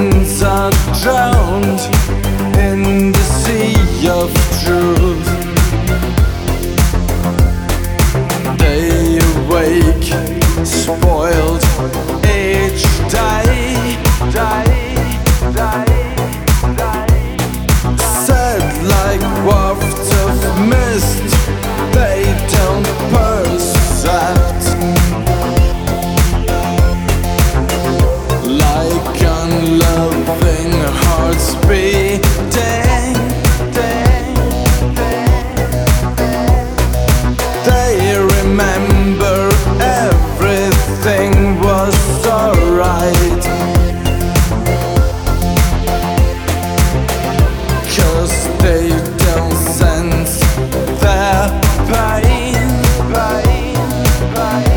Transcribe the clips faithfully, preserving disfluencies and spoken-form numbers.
sins are drowned in the sea of truth. They awake, spoiled each day, day, day, day. Sad like wafts of mist, they don't percept. Like unloving hearts beating, they remember everything was alright, 'cause they don't sense their pain, pain, pain.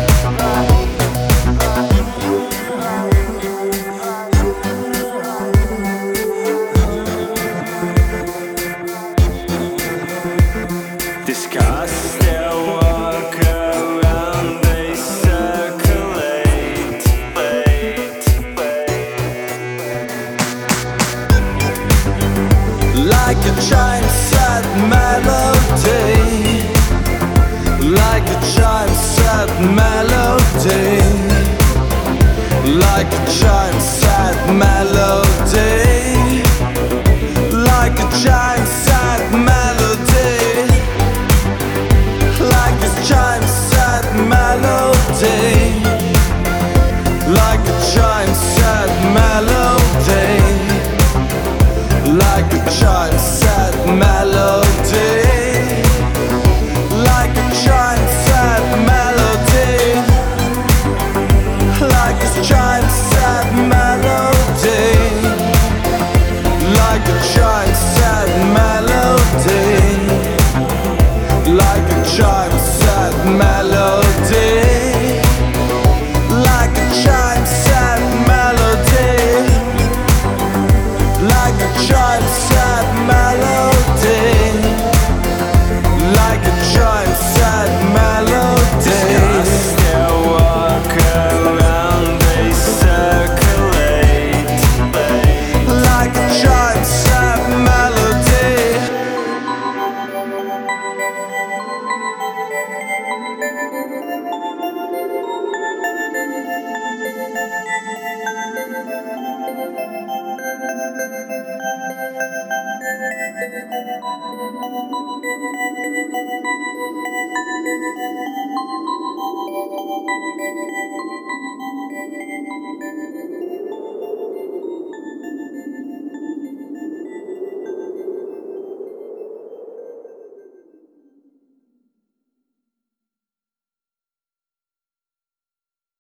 Discuss their walk around, they circulate, wait, wait. Like a giant sad melody, like a giant sad melody, like a giant